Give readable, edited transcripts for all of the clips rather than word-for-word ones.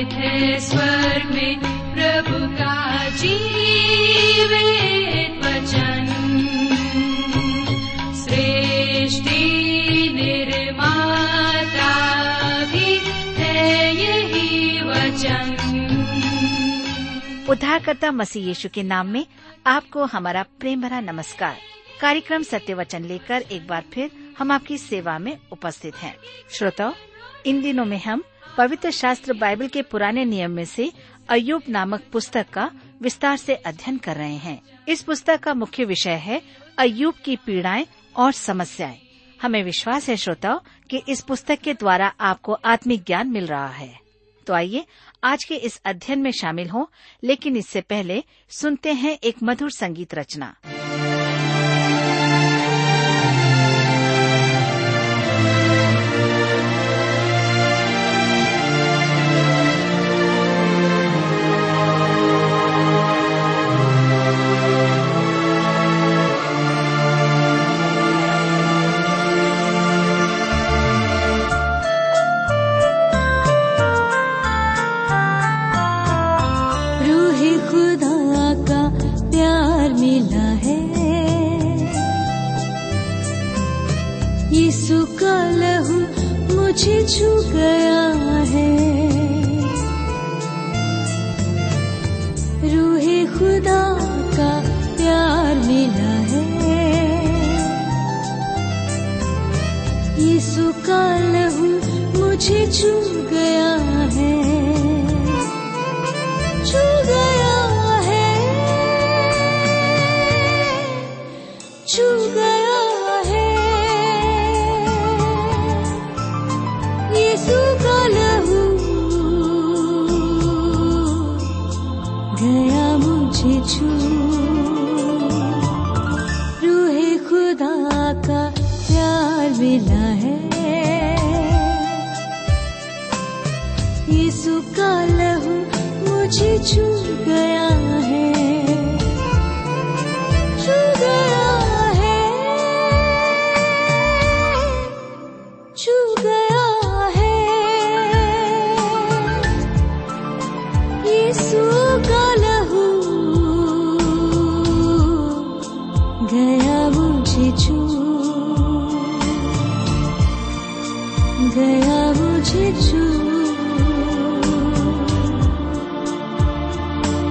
है स्वर्ग में प्रभु का जीवित वचन। सृष्टि निर्माता भी है यही वचन। उद्धारकर्ता मसीह यीशु के नाम में आपको हमारा प्रेम भरा नमस्कार। कार्यक्रम सत्य वचन लेकर एक बार फिर हम आपकी सेवा में उपस्थित हैं। श्रोताओ, इन दिनों में हम पवित्र शास्त्र बाइबल के पुराने नियम में से अय्यूब नामक पुस्तक का विस्तार से अध्ययन कर रहे हैं। इस पुस्तक का मुख्य विषय है अय्यूब की पीड़ाएं और समस्याएं। हमें विश्वास है श्रोताओ कि इस पुस्तक के द्वारा आपको आत्मिक ज्ञान मिल रहा है। तो आइए आज के इस अध्ययन में शामिल हों, लेकिन इससे पहले सुनते हैं एक मधुर संगीत रचना। यीशु का लहू मुझे छू गया है। रूहे खुदा का प्यार मिला है। यीशु का लहू मुझे छू गया है, छू गया है, छू गया। रूहे खुदा का प्यार मिला है। यीशु का लहू मुझे छू गया है, छू गया है, छू गया है। यीशु का लहू गया मुझे छू, गया मुझे छू।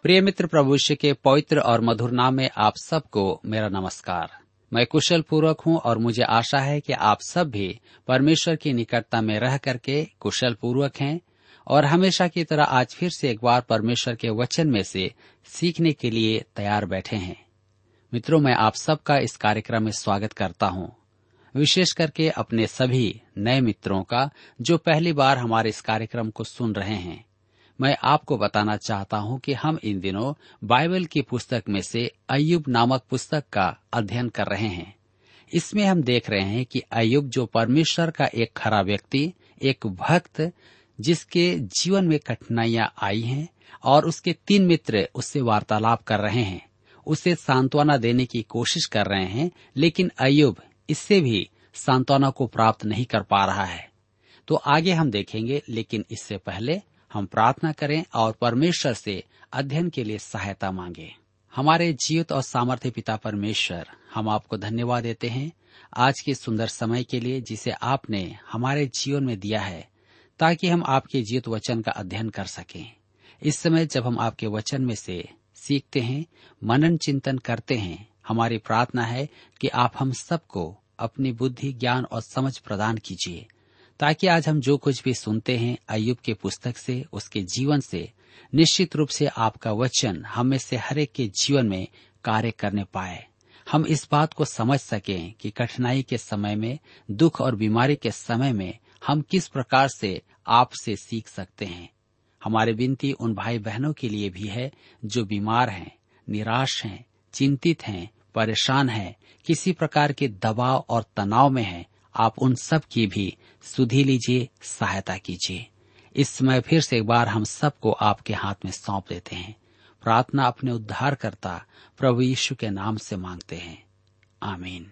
प्रिय मित्र, प्रभु यीशु के पवित्र और मधुर नाम में आप सबको मेरा नमस्कार। मैं कुशल पूर्वक हूँ और मुझे आशा है कि आप सब भी परमेश्वर की निकटता में रह करके कुशल पूर्वक हैं और हमेशा की तरह आज फिर से एक बार परमेश्वर के वचन में से सीखने के लिए तैयार बैठे हैं। मित्रों, मैं आप सबका इस कार्यक्रम में स्वागत करता हूँ, विशेष करके अपने सभी नए मित्रों का जो पहली बार हमारे इस कार्यक्रम को सुन रहे हैं। मैं आपको बताना चाहता हूं कि हम इन दिनों बाइबल की पुस्तक में से अय्यूब नामक पुस्तक का अध्ययन कर रहे हैं। इसमें हम देख रहे हैं कि अय्यूब जो परमेश्वर का एक खरा व्यक्ति, एक भक्त, जिसके जीवन में कठिनाइयां आई हैं और उसके 3 मित्र उससे वार्तालाप कर रहे हैं, उसे सांत्वना देने की कोशिश कर रहे हैं, लेकिन अय्यूब इससे भी सांत्वना को प्राप्त नहीं कर पा रहा है। तो आगे हम देखेंगे, लेकिन इससे पहले हम प्रार्थना करें और परमेश्वर से अध्ययन के लिए सहायता मांगे। हमारे जीवित और सामर्थ्य पिता परमेश्वर, हम आपको धन्यवाद देते हैं आज के सुंदर समय के लिए जिसे आपने हमारे जीवन में दिया है, ताकि हम आपके जीवित वचन का अध्ययन कर सकें। इस समय जब हम आपके वचन में से सीखते हैं, मनन चिंतन करते हैं, हमारी प्रार्थना है कि आप हम सबको अपनी बुद्धि, ज्ञान और समझ प्रदान कीजिए, ताकि आज हम जो कुछ भी सुनते हैं अय्यूब के पुस्तक से, उसके जीवन से, निश्चित रूप से आपका वचन हम में से हर एक के जीवन में कार्य करने पाए। हम इस बात को समझ सकें कि कठिनाई के समय में, दुख और बीमारी के समय में हम किस प्रकार से आपसे सीख सकते हैं। हमारी विनती उन भाई बहनों के लिए भी है जो बीमार हैं, निराश हैं, चिंतित हैं, परेशान हैं, किसी प्रकार के दबाव और तनाव में हैं। आप उन सब की भी सुधि लीजिए, सहायता कीजिए। इस समय फिर से एक बार हम सबको आपके हाथ में सौंप देते हैं। प्रार्थना अपने उद्धारकर्ता प्रभु यीशु के नाम से मांगते हैं, आमीन।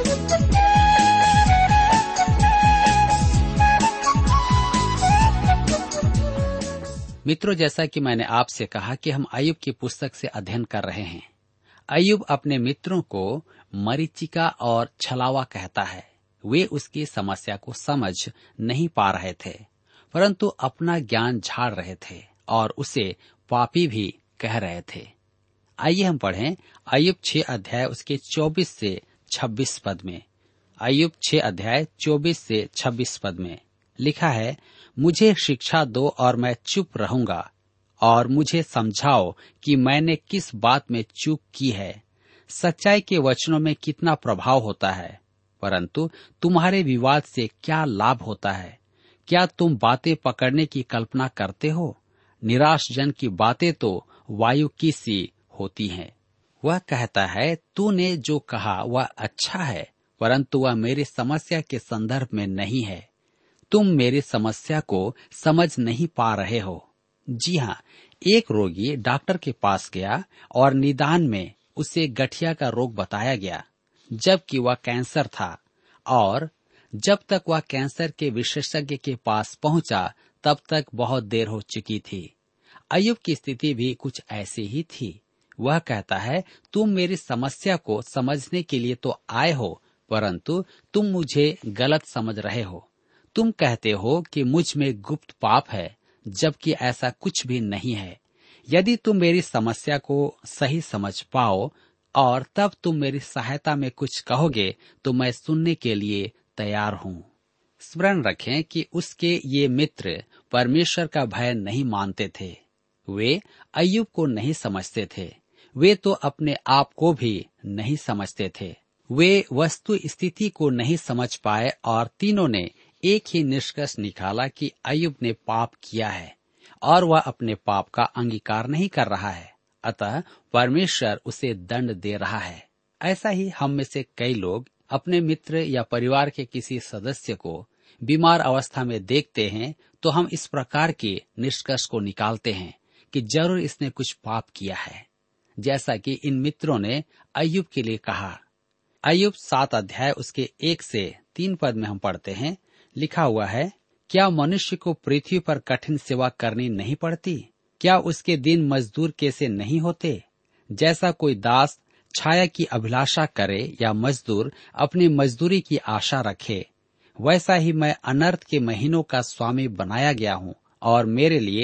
मित्रों, जैसा कि मैंने आपसे कहा कि हम अय्यूब की पुस्तक से अध्ययन कर रहे हैं। अय्यूब अपने मित्रों को मरीचिका और छलावा कहता है। वे उसकी समस्या को समझ नहीं पा रहे थे, परंतु अपना ज्ञान झाड़ रहे थे और उसे पापी भी कह रहे थे। आइए हम पढ़ें अय्यूब 6 अध्याय उसके 24 से 26 पद में। अय्यूब 6 अध्याय 24 से 26 पद में लिखा है, मुझे शिक्षा दो और मैं चुप रहूंगा, और मुझे समझाओ कि मैंने किस बात में चूक की है। सच्चाई के वचनों में कितना प्रभाव होता है, परंतु तुम्हारे विवाद से क्या लाभ होता है? क्या तुम बातें पकड़ने की कल्पना करते हो? निराश जन की बातें तो वायु की सी होती हैं। वह कहता है, तूने जो कहा वह अच्छा है, परंतु वह मेरी समस्या के संदर्भ में नहीं है। तुम मेरी समस्या को समझ नहीं पा रहे हो। जी हाँ, एक रोगी डॉक्टर के पास गया और निदान में उसे गठिया का रोग बताया गया, जबकि वह कैंसर था, और जब तक वह कैंसर के विशेषज्ञ के पास पहुंचा तब तक बहुत देर हो चुकी थी। अय्यूब की स्थिति भी कुछ ऐसी ही थी। वह कहता है, तुम मेरी समस्या को समझने के लिए तो आए हो, परंतु तुम मुझे गलत समझ रहे हो। तुम कहते हो कि मुझ में गुप्त पाप है, जबकि ऐसा कुछ भी नहीं है। यदि तुम मेरी समस्या को सही समझ पाओ और तब तुम मेरी सहायता में कुछ कहोगे तो मैं सुनने के लिए तैयार हूँ। स्मरण रखें कि उसके ये मित्र परमेश्वर का भय नहीं मानते थे। वे अय्यूब को नहीं समझते थे। वे तो अपने आप को भी नहीं समझते थे। वे वस्तु स्थिति को नहीं समझ पाए और तीनों ने एक ही निष्कर्ष निकाला कि अय्यूब ने पाप किया है और वह अपने पाप का अंगीकार नहीं कर रहा है, अतः परमेश्वर उसे दंड दे रहा है। ऐसा ही हम में से कई लोग अपने मित्र या परिवार के किसी सदस्य को बीमार अवस्था में देखते हैं तो हम इस प्रकार के निष्कर्ष को निकालते हैं कि जरूर इसने कुछ पाप किया है, जैसा कि इन मित्रों ने अय्यूब के लिए कहा। अय्यूब 7 अध्याय उसके 1 से 3 पद में हम पढ़ते हैं, लिखा हुआ है, क्या मनुष्य को पृथ्वी पर कठिन सेवा करनी नहीं पड़ती? क्या उसके दिन मजदूर कैसे नहीं होते? जैसा कोई दास छाया की अभिलाषा करे या मजदूर अपनी मजदूरी की आशा रखे, वैसा ही मैं अनर्थ के महीनों का स्वामी बनाया गया हूँ और मेरे लिए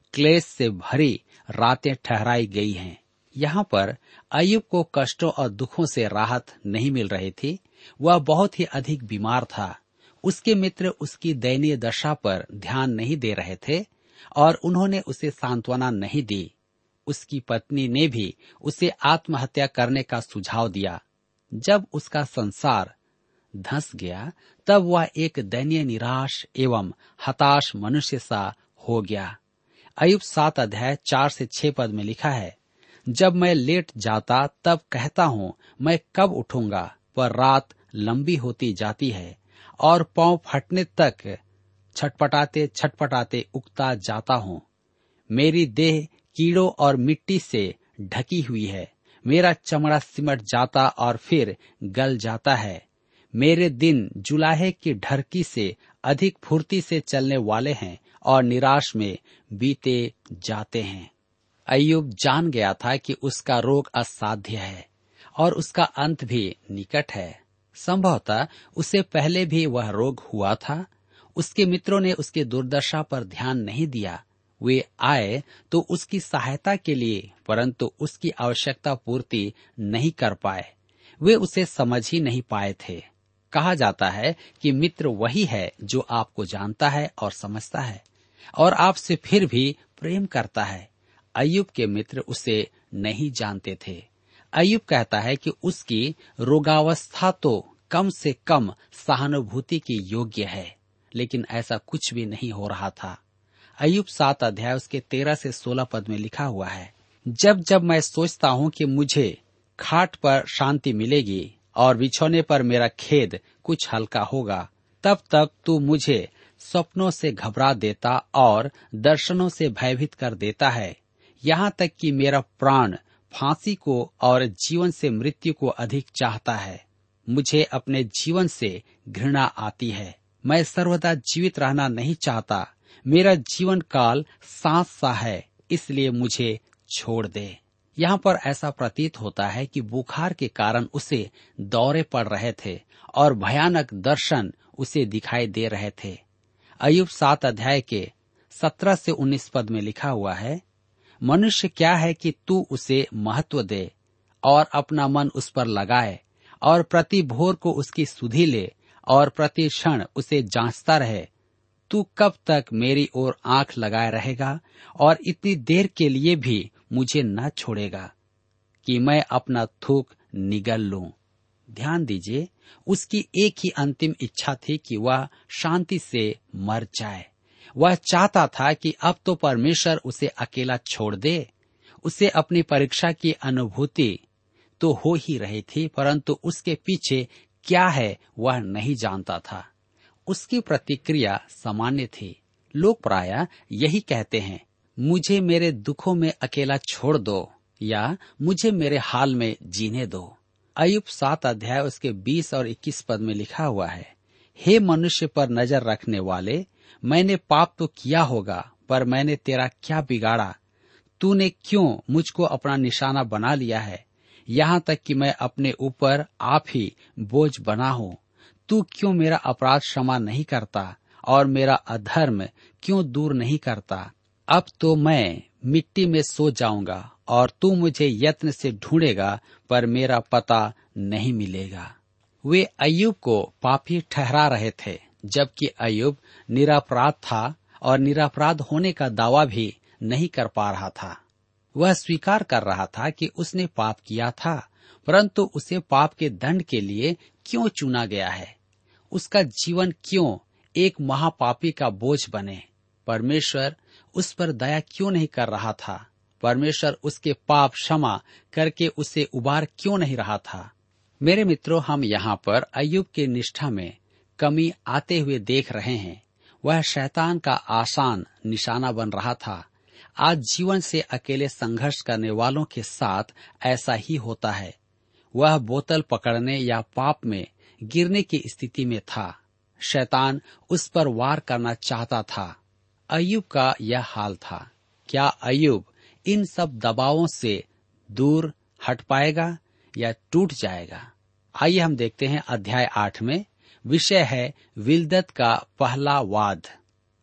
क्लेश से भरी रातें ठहराई गई हैं। यहाँ पर अय्यूब को कष्टों और दुखों से राहत नहीं मिल रही थी। वह बहुत ही अधिक बीमार था। उसके मित्र उसकी दयनीय दशा पर ध्यान नहीं दे रहे थे और उन्होंने उसे सांत्वना नहीं दी। उसकी पत्नी ने भी उसे आत्महत्या करने का सुझाव दिया। जब उसका संसार धंस गया तब वह एक दयनीय, निराश एवं हताश मनुष्य सा हो गया। अय्यूब 7 अध्याय 4 से 6 पद में लिखा है, जब मैं लेट जाता तब कहता हूँ मैं कब उठूंगा, पर रात लंबी होती जाती है और पांव फटने तक छटपटाते छटपटाते उगता जाता हूँ। मेरी देह कीड़ों और मिट्टी से ढकी हुई है। मेरा चमड़ा सिमट जाता और फिर गल जाता है। मेरे दिन जुलाहे की ढरकी से अधिक फुर्ती से चलने वाले हैं और निराश में बीते जाते हैं। अय्यूब जान गया था कि उसका रोग असाध्य है और उसका अंत भी निकट है। संभवतः उसे पहले भी वह रोग हुआ था। उसके मित्रों ने उसकी दुर्दशा पर ध्यान नहीं दिया। वे आए तो उसकी सहायता के लिए, परंतु उसकी आवश्यकता पूर्ति नहीं कर पाए। वे उसे समझ ही नहीं पाए थे। कहा जाता है कि मित्र वही है जो आपको जानता है और समझता है और आपसे फिर भी प्रेम करता है। अय्यूब के मित्र उसे नहीं जानते थे। अय्यूब कहता है कि उसकी रोगावस्था तो कम से कम सहानुभूति की योग्य है, लेकिन ऐसा कुछ भी नहीं हो रहा था। अय्यूब 7 अध्याय उसके 13 से 16 पद में लिखा हुआ है, जब जब मैं सोचता हूँ कि मुझे खाट पर शांति मिलेगी और बिछौने पर मेरा खेद कुछ हल्का होगा, तब तक तू मुझे सपनों से घबरा देता और दर्शनों से भयभीत कर देता है। यहाँ तक कि मेरा प्राण फांसी को और जीवन से मृत्यु को अधिक चाहता है। मुझे अपने जीवन से घृणा आती है। मैं सर्वदा जीवित रहना नहीं चाहता। मेरा जीवन काल सांस सा है, इसलिए मुझे छोड़ दे। यहाँ पर ऐसा प्रतीत होता है कि बुखार के कारण उसे दौरे पड़ रहे थे और भयानक दर्शन उसे दिखाई दे रहे थे। अय्यूब 7 अध्याय के 17 से 19 पद में लिखा हुआ है, मनुष्य क्या है कि तू उसे महत्व दे और अपना मन उस पर लगाए और प्रति भोर को उसकी सुधि ले और प्रति क्षण उसे जांचता रहे। तू कब तक मेरी ओर आंख लगाए रहेगा और इतनी देर के लिए भी मुझे न छोड़ेगा कि मैं अपना थूक निगल लूं। ध्यान दीजिए, उसकी एक ही अंतिम इच्छा थी कि वह शांति से मर जाए। वह चाहता था कि अब तो परमेश्वर उसे अकेला छोड़ दे। उसे अपनी परीक्षा की अनुभूति तो हो ही रही थी, परंतु उसके पीछे क्या है वह नहीं जानता था। उसकी प्रतिक्रिया सामान्य थी। लोग प्रायः यही कहते हैं, मुझे मेरे दुखों में अकेला छोड़ दो या मुझे मेरे हाल में जीने दो। अय्यूब 7 अध्याय उसके 20 और 21 पद में लिखा हुआ है, हे मनुष्य पर नजर रखने वाले, मैंने पाप तो किया होगा, पर मैंने तेरा क्या बिगाड़ा? तूने क्यों मुझको अपना निशाना बना लिया है, यहाँ तक कि मैं अपने ऊपर आप ही बोझ बना हूँ। तू क्यों मेरा अपराध क्षमा नहीं करता और मेरा अधर्म क्यों दूर नहीं करता? अब तो मैं मिट्टी में सो जाऊंगा और तू मुझे यत्न से ढूंढेगा, पर मेरा पता नहीं मिलेगा। वे अय्यूब को पापी ठहरा रहे थे, जबकि अय्यूब निरपराध था और निरपराध होने का दावा भी नहीं कर पा रहा था। वह स्वीकार कर रहा था कि उसने पाप किया था, परंतु उसे पाप के दंड के लिए क्यों चुना गया है? उसका जीवन क्यों एक महापापी का बोझ बने? परमेश्वर उस पर दया क्यों नहीं कर रहा था? परमेश्वर उसके पाप क्षमा करके उसे उबार क्यों नहीं रहा था? मेरे मित्रों, हम यहाँ पर अय्यूब की निष्ठा में कमी आते हुए देख रहे हैं। वह शैतान का आसान निशाना बन रहा था। आज जीवन से अकेले संघर्ष करने वालों के साथ ऐसा ही होता है। वह बोतल पकड़ने या पाप में गिरने की स्थिति में था। शैतान उस पर वार करना चाहता था। अय्यूब का यह हाल था। क्या अय्यूब इन सब दबावों से दूर हट पाएगा या टूट जाएगा? आइए हम देखते हैं अध्याय 8 में। विषय है विल्दत का पहला वाद।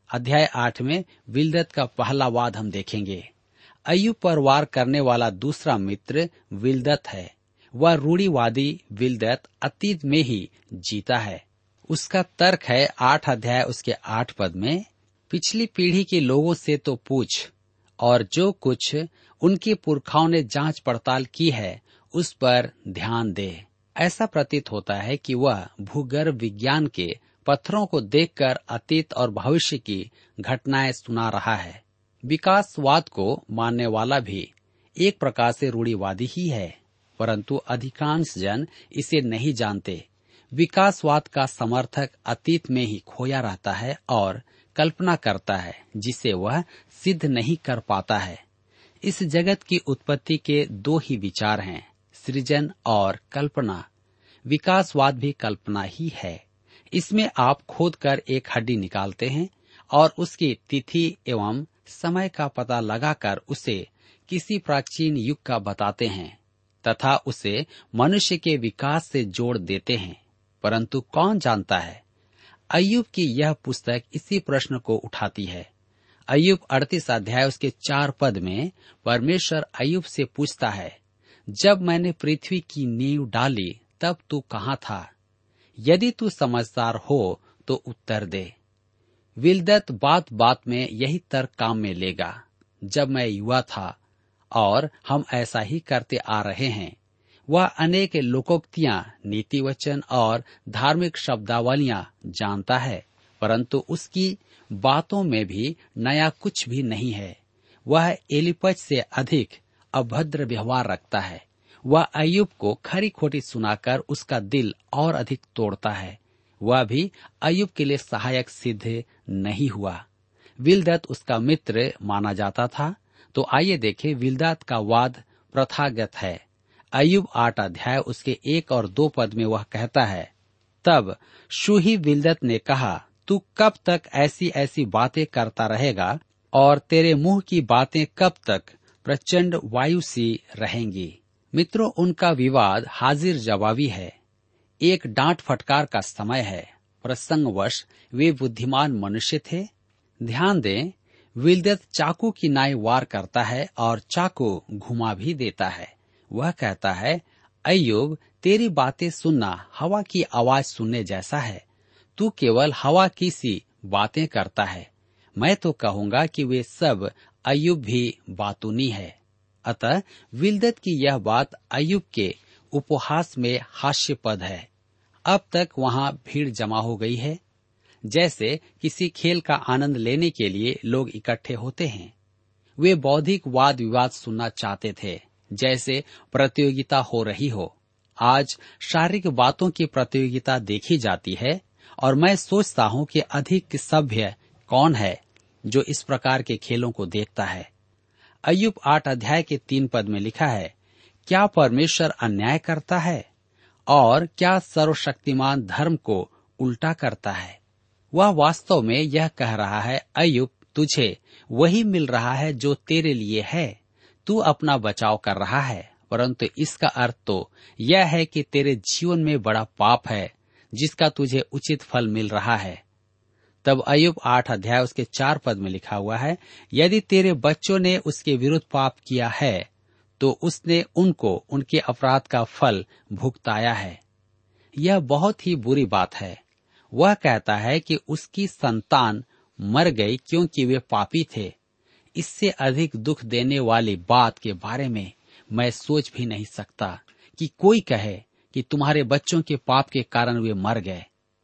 अध्याय 8 में बिलदत का पहला वाद हम देखेंगे। अय्यूब पर वार करने वाला दूसरा मित्र बिलदत है। वह रूढ़िवादी बिलदत अतीत में ही जीता है। उसका तर्क है 8 अध्याय उसके 8 पद में, पिछली पीढ़ी के लोगों से तो पूछ, और जो कुछ उनके पुरखाओं ने जांच पड़ताल की है उस पर ध्यान दे। ऐसा प्रतीत होता है कि वह भूगर्भ विज्ञान के पत्थरों को देखकर अतीत और भविष्य की घटनाएं सुना रहा है। विकासवाद को मानने वाला भी एक प्रकार से रूढ़िवादी ही है, परंतु अधिकांश जन इसे नहीं जानते। विकासवाद का समर्थक अतीत में ही खोया रहता है और कल्पना करता है जिसे वह सिद्ध नहीं कर पाता है। इस जगत की उत्पत्ति के दो ही विचार हैं, सृजन और कल्पना। विकासवाद भी कल्पना ही है। इसमें आप खोदकर एक हड्डी निकालते हैं और उसकी तिथि एवं समय का पता लगाकर उसे किसी प्राचीन युग का बताते हैं तथा उसे मनुष्य के विकास से जोड़ देते हैं। परंतु कौन जानता है, अय्यूब की यह पुस्तक इसी प्रश्न को उठाती है। अय्यूब 38 अध्याय उसके 4 पद में परमेश्वर अय्यूब से पूछता है, जब मैंने पृथ्वी की नींव डाली तब तू कहाँ था? यदि तू समझदार हो तो उत्तर दे। बिलदत बात बात में यही तर्क काम में लेगा। जब मैं युवा था और हम ऐसा ही करते आ रहे हैं। वह अनेक लोकोक्तियां, नीति वचन और धार्मिक शब्दावलियां जानता है, परंतु उसकी बातों में भी नया कुछ भी नहीं है। वह एलीपज से अधिक अभद्र व्यवहार रखता है। वह अय्यूब को खरी खोटी सुनाकर उसका दिल और अधिक तोड़ता है। वह भी अय्यूब के लिए सहायक सिद्ध नहीं हुआ। बिलदत उसका मित्र माना जाता था। तो आइए देखें, बिलदत का वाद प्रथागत है। अय्यूब 8 अध्याय उसके 1 और 2 पद में वह कहता है, तब शूही बिलदत ने कहा, तू कब तक ऐसी ऐसी बातें करता रहेगा और तेरे मुंह की बातें कब तक प्रचंड वायु सी रहेंगी। मित्रों, उनका विवाद हाजिर जवाबी है। एक डांट फटकार का समय है। प्रसंगवश वे बुद्धिमान मनुष्य थे। ध्यान दें, बिलदत चाकू की नाई वार करता है और चाकू घुमा भी देता है। वह कहता है, अय्यूब, तेरी बातें सुनना हवा की आवाज सुनने जैसा है। तू केवल हवा की सी बातें करता है। मैं तो कहूंगा कि वे सब अय्यूब भी बातूनी है। अतः बिलदत की यह बात अय्यूब के उपहास में हास्यपद है। अब तक वहाँ भीड़ जमा हो गई है। जैसे किसी खेल का आनंद लेने के लिए लोग इकट्ठे होते हैं। वे बौद्धिक वाद विवाद सुनना चाहते थे, जैसे प्रतियोगिता हो रही हो। आज शारीरिक बातों की प्रतियोगिता देखी जाती है और मैं सोचता हूँ कि अधिक सभ्य कौन है जो इस प्रकार के खेलों को देखता है। अय्यूब 8 अध्याय के 3 पद में लिखा है, क्या परमेश्वर अन्याय करता है और क्या सर्वशक्तिमान धर्म को उल्टा करता है? वह वास्तव में यह कह रहा है, अय्यूब, तुझे वही मिल रहा है जो तेरे लिए है। तू अपना बचाव कर रहा है, परंतु इसका अर्थ तो यह है कि तेरे जीवन में बड़ा पाप है जिसका तुझे उचित फल मिल रहा है। तब अय्यूब 8 अध्याय उसके 4 पद में लिखा हुआ है, यदि तेरे बच्चों ने उसके विरुद्ध पाप किया है तो उसने उनको उनके अपराध का फल भुगताया है। यह बहुत ही बुरी बात है। वह कहता है कि उसकी संतान मर गई क्योंकि वे पापी थे। इससे अधिक दुख देने वाली बात के बारे में मैं सोच भी नहीं सकता कि कोई कहे कि तुम्हारे बच्चों के पाप के कारण वे मर गए।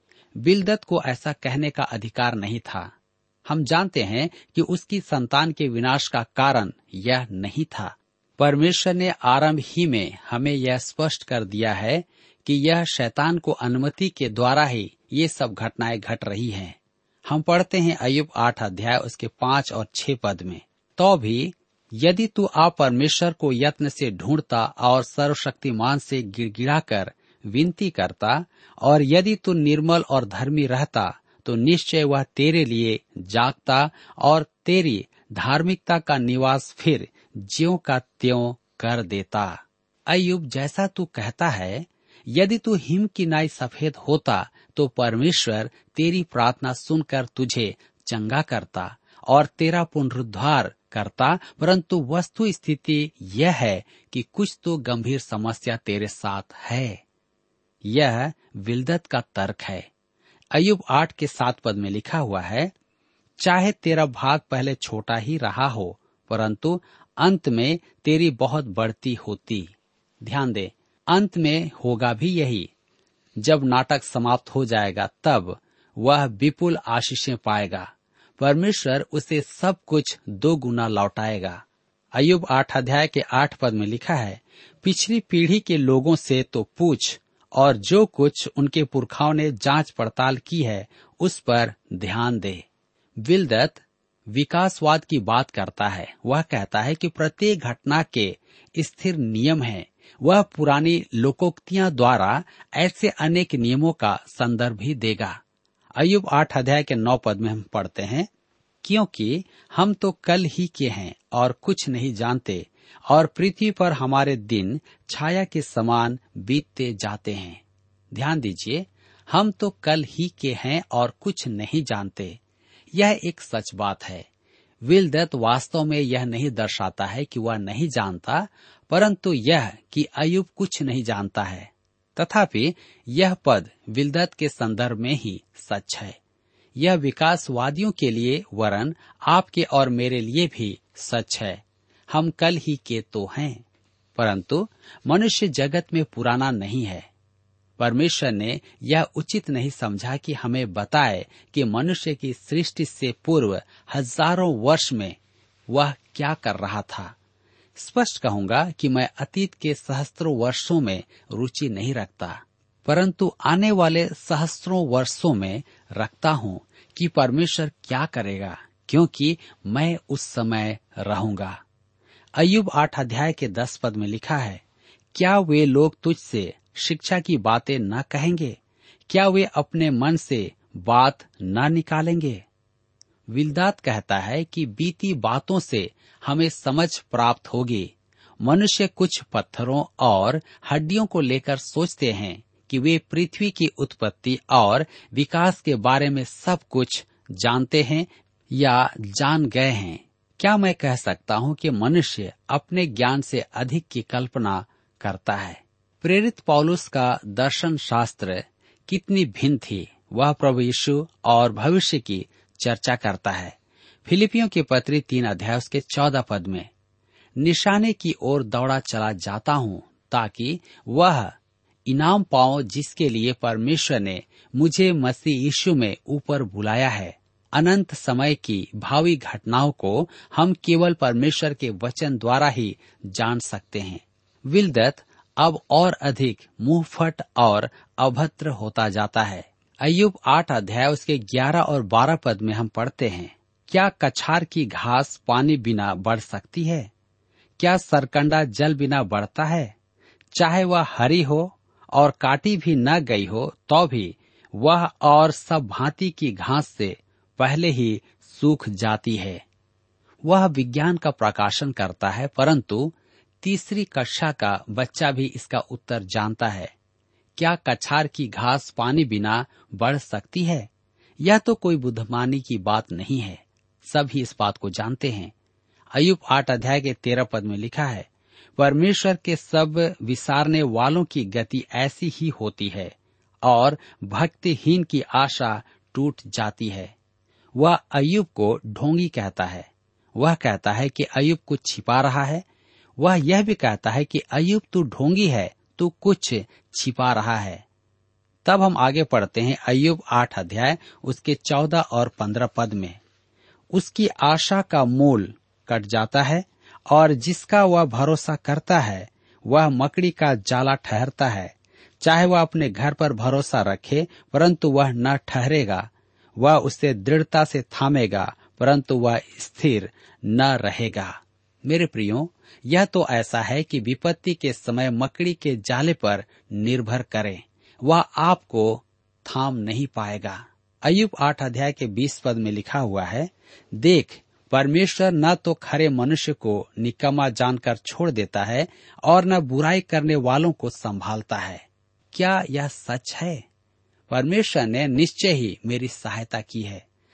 बिलदत को ऐसा कहने का अधिकार नहीं था। हम जानते हैं कि उसकी संतान के विनाश का कारण यह नहीं था। परमेश्वर ने आरंभ ही में हमें यह स्पष्ट कर दिया है कि यह शैतान को अनुमति के द्वारा ही ये सब घटनाएं घट रही हैं। हम पढ़ते हैं अय्यूब 8 अध्याय उसके 5 और 6 पद में, तो भी यदि तू आप परमेश्वर को यत्न से ढूंढता और सर्वशक्तिमान से गिड़गिड़ा कर विनती करता, और यदि तू निर्मल और धर्मी रहता तो निश्चय वह तेरे लिए जागता और तेरी धार्मिकता का निवास फिर ज्यों का त्यों कर देता। अय्यूब, जैसा तू कहता है, यदि तू हिम की नाई सफेद होता तो परमेश्वर तेरी प्रार्थना सुनकर तुझे चंगा करता और तेरा पुनरुद्धार करता, परंतु वस्तु स्थिति यह है कि कुछ तो गंभीर समस्या तेरे साथ है। यह विल्दत का तर्क है। अय्यूब 8:7 में लिखा हुआ है, चाहे तेरा भाग पहले छोटा ही रहा हो, परंतु अंत में तेरी बहुत बढ़ती होती। ध्यान दे, अंत में होगा भी यही। जब नाटक समाप्त हो जाएगा तब वह विपुल आशीषें पाएगा। परमेश्वर उसे सब कुछ 2 गुना लौटाएगा। अय्यूब 8:8 में लिखा है, पिछली पीढ़ी के लोगों से तो पूछ और जो कुछ उनके पुरखाओं ने जांच पड़ताल की है उस पर ध्यान दे। विल्दत विकासवाद की बात करता है। वह कहता है कि प्रत्येक घटना के स्थिर नियम हैं। वह पुरानी लोकोक्तियां द्वारा ऐसे अनेक नियमों का संदर्भ भी देगा। अय्यूब 8:9 में हम पढ़ते हैं, क्योंकि हम तो कल ही के हैं और कुछ नहीं जानते, और पृथ्वी पर हमारे दिन छाया के समान बीतते जाते हैं। ध्यान दीजिए, हम तो कल ही के हैं और कुछ नहीं जानते। यह एक सच बात है। विल्दत वास्तव में यह नहीं दर्शाता है कि वह नहीं जानता, परंतु यह कि अय्यूब कुछ नहीं जानता है। तथापि यह पद विल्दत के संदर्भ में ही सच है। यह विकासवादियों के लिए वरन आपके और मेरे लिए भी सच है। हम कल ही के तो हैं, परंतु मनुष्य जगत में पुराना नहीं है। परमेश्वर ने यह उचित नहीं समझा कि हमें बताए कि मनुष्य की सृष्टि से पूर्व हजारों वर्ष में वह क्या कर रहा था। स्पष्ट कहूंगा कि मैं अतीत के सहस्त्रों वर्षों में रुचि नहीं रखता, परंतु आने वाले सहस्त्रों वर्षों में रखता हूँ कि परमेश्वर क्या करेगा, क्योंकि मैं उस समय रहूंगा। अय्यूब 8:10 में लिखा है, क्या वे लोग तुझसे शिक्षा की बातें न कहेंगे? क्या वे अपने मन से बात न निकालेंगे? विल्दात कहता है कि बीती बातों से हमें समझ प्राप्त होगी। मनुष्य कुछ पत्थरों और हड्डियों को लेकर सोचते हैं कि वे पृथ्वी की उत्पत्ति और विकास के बारे में सब कुछ जानते हैं या जान गए हैं। क्या मैं कह सकता हूँ कि मनुष्य अपने ज्ञान से अधिक की कल्पना करता है? प्रेरित पौलुस का दर्शन शास्त्र कितनी भिन्न थी। वह प्रभु यीशु और भविष्य की चर्चा करता है। फिलिपियों की पत्री 3:14 में, निशाने की ओर दौड़ा चला जाता हूँ ताकि वह इनाम पाऊं जिसके लिए परमेश्वर ने मुझे मसीह यीशु में ऊपर बुलाया है। अनंत समय की भावी घटनाओं को हम केवल परमेश्वर के वचन द्वारा ही जान सकते हैं। विल्दत अब और अधिक मुंहफट और अभद्र होता जाता है। अय्यूब 8:11 और 12 में हम पढ़ते हैं, क्या कछार की घास पानी बिना बढ़ सकती है? क्या सरकंडा जल बिना बढ़ता है? चाहे वह हरी हो और काटी भी न गई हो तो भी वह और सब भांति की घास से पहले ही सूख जाती है। वह विज्ञान का प्रकाशन करता है, परंतु तीसरी कक्षा का बच्चा भी इसका उत्तर जानता है। क्या कछार की घास पानी बिना बढ़ सकती है? यह तो कोई बुद्धिमानी की बात नहीं है। सभी इस बात को जानते हैं। अय्यूब 8:13 में लिखा है, परमेश्वर के सब विसारने वालों की गति ऐसी ही होती है और भक्तिहीन की आशा टूट जाती है। वह अय्यूब को ढोंगी कहता है। वह कहता है कि अय्यूब कुछ छिपा रहा है। वह यह भी कहता है कि अय्यूब तू ढोंगी है, तू कुछ छिपा रहा है। तब हम आगे पढ़ते हैं अय्यूब 8 उसके 14 और 15 में, उसकी आशा का मूल कट जाता है और जिसका वह भरोसा करता है वह मकड़ी का जाला ठहरता है। चाहे वह अपने घर पर भरोसा रखे परंतु वह न ठहरेगा, वह उसे दृढ़ता से थामेगा परंतु वह स्थिर न रहेगा। मेरे प्रियो, यह तो ऐसा है कि विपत्ति के समय मकड़ी के जाले पर निर्भर करें, वह आपको थाम नहीं पाएगा। अय्यूब 8:20 में लिखा हुआ है, देख परमेश्वर न तो खरे मनुष्य को निकम्मा जानकर छोड़ देता है और न बुराई करने वालों को संभालता है। क्या यह सच है? परमेश्वर ने निश्चय ही मेरी सहायता की है।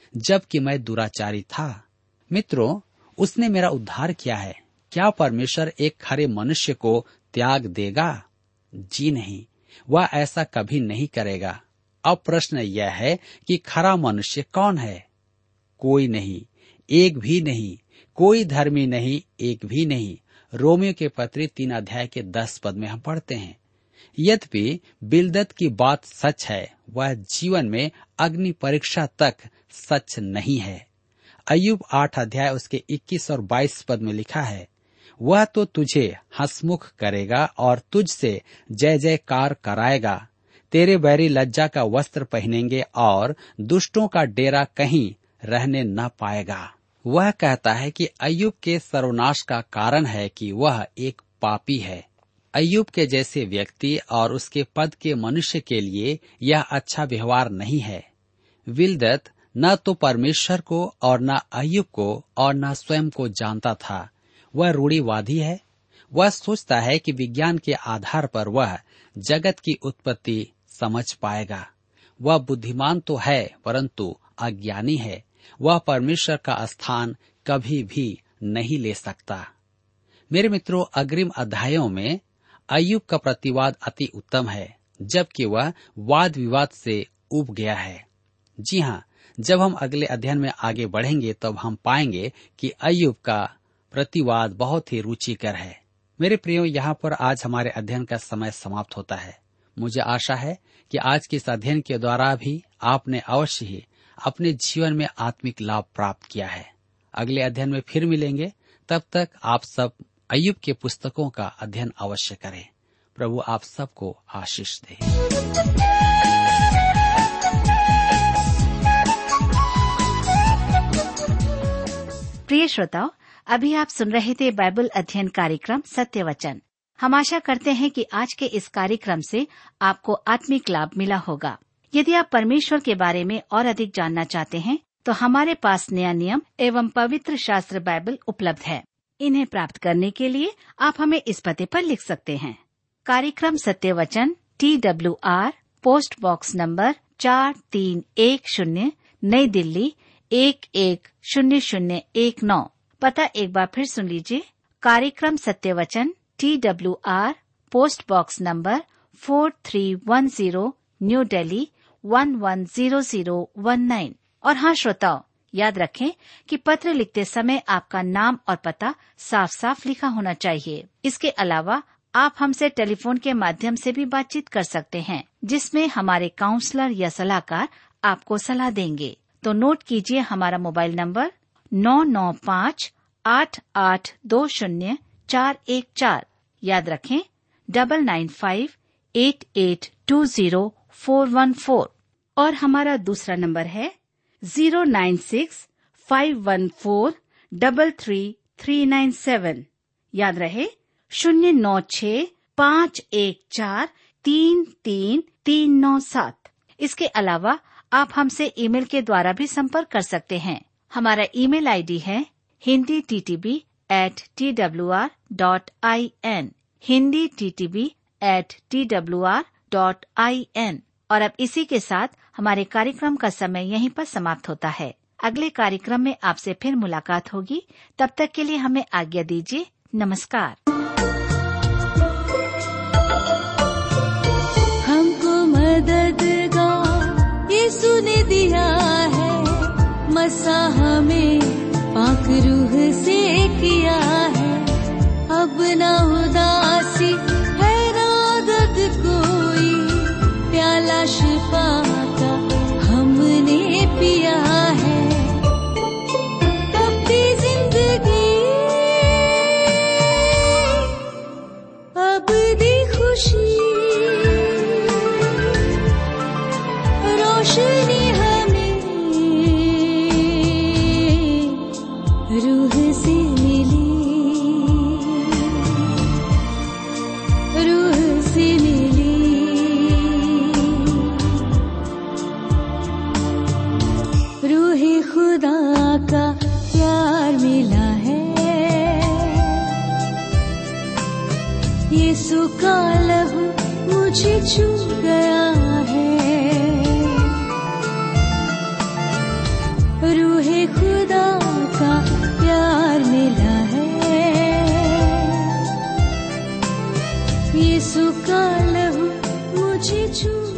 जबकि मैं दुराचारी था। मित्रों, उसने मेरा उद्धार किया है। क्या परमेश्वर एक खरे मनुष्य को त्याग देगा? जी नहीं, वह ऐसा कभी नहीं करेगा। अब प्रश्न यह है कि खरा मनुष्य कौन है? कोई नहीं, एक भी नहीं। कोई धर्मी नहीं, एक भी नहीं। रोमियो के पत्री 3 अध्याय के 10 पद में हम पढ़ते हैं, यद्यपि बिलदद की बात सच है, वह जीवन में अग्नि परीक्षा तक सच नहीं है। अय्यूब 8 अध्याय उसके 21 और 22 पद में लिखा है, वह तो तुझे हंसमुख करेगा और तुझसे जय जयकार कराएगा। तेरे बैरी लज्जा का वस्त्र पहनेंगे और दुष्टों का डेरा कहीं रहने न पाएगा। वह कहता है कि अय्यूब के सर्वनाश का कारण है कि वह एक पापी है। अय्यूब के जैसे व्यक्ति और उसके पद के मनुष्य के लिए यह अच्छा व्यवहार नहीं है। बिलदद न तो परमेश्वर को और न अय्यूब को और न स्वयं को जानता था। वह रूढ़िवादी है। वह सोचता है कि विज्ञान के आधार पर वह जगत की उत्पत्ति समझ पाएगा। वह बुद्धिमान तो है परंतु अज्ञानी है। वह परमेश्वर का स्थान कभी भी नहीं ले सकता। मेरे मित्रों, अग्रिम अध्यायों में अय्यूब का प्रतिवाद अति उत्तम है, जबकि वह वाद विवाद से उब गया है। जी हाँ, जब हम अगले अध्ययन में आगे बढ़ेंगे तब हम पाएंगे कि अय्यूब का प्रतिवाद बहुत ही रुचिकर है। मेरे प्रियो, यहाँ पर आज हमारे अध्ययन का समय समाप्त होता है। मुझे आशा है कि आज के इस अध्ययन के द्वारा भी आपने अवश्य ही अपने जीवन में आत्मिक लाभ प्राप्त किया है। अगले अध्ययन में फिर मिलेंगे। तब तक आप सब अय्यूब के पुस्तकों का अध्ययन अवश्य करें। प्रभु आप सबको आशीष दे। प्रिय श्रोताओ, अभी आप सुन रहे थे बाइबल अध्ययन कार्यक्रम सत्य वचन। हम आशा करते हैं कि आज के इस कार्यक्रम से आपको आत्मिक लाभ मिला होगा। यदि आप परमेश्वर के बारे में और अधिक जानना चाहते हैं तो हमारे पास नया नियम एवं पवित्र शास्त्र बाइबल उपलब्ध है। इन्हें प्राप्त करने के लिए आप हमें इस पते पर लिख सकते हैं। कार्यक्रम सत्य वचन, TWR, पोस्ट बॉक्स नंबर 4310, नई दिल्ली 110019। पता एक बार फिर सुन लीजिए। कार्यक्रम सत्य वचन, TWR, post box number 4310, new Delhi 110019। और हाँ श्रोताओ, याद रखें कि पत्र लिखते समय आपका नाम और पता साफ साफ लिखा होना चाहिए। इसके अलावा आप हमसे टेलीफोन के माध्यम से भी बातचीत कर सकते हैं, जिसमें हमारे काउंसलर या सलाहकार आपको सलाह देंगे। तो नोट कीजिए हमारा मोबाइल नंबर 9958820414। याद रखें 9958820414। और हमारा दूसरा नंबर है 09651433397। याद रहे 09651433397। इसके अलावा आप हमसे ईमेल के द्वारा भी संपर्क कर सकते हैं। हमारा ईमेल आईडी है hinditb@twr.in, hinditb@twr.in। और अब इसी के साथ हमारे कार्यक्रम का समय यहीं पर समाप्त होता है। अगले कार्यक्रम में आपसे फिर मुलाकात होगी। तब तक के लिए हमें आज्ञा दीजिए। नमस्कार। हमको मददगार यीशु ने दिया है, मसीह हमें पाक रूह से किया है। अब न उदासी है ना दर्द कोई, प्याला शिफा का हमने पिया है। तब भी जिंदगी अब दी खुशी, रोशनी हमें रूह से मिली, रूह से मिली। रूह खुदा का प्यार मिला है, यीशु का लहू मुझे छू गया है। मुझे खुदा का प्यार मिला है। यीशु का लहू मुझे छू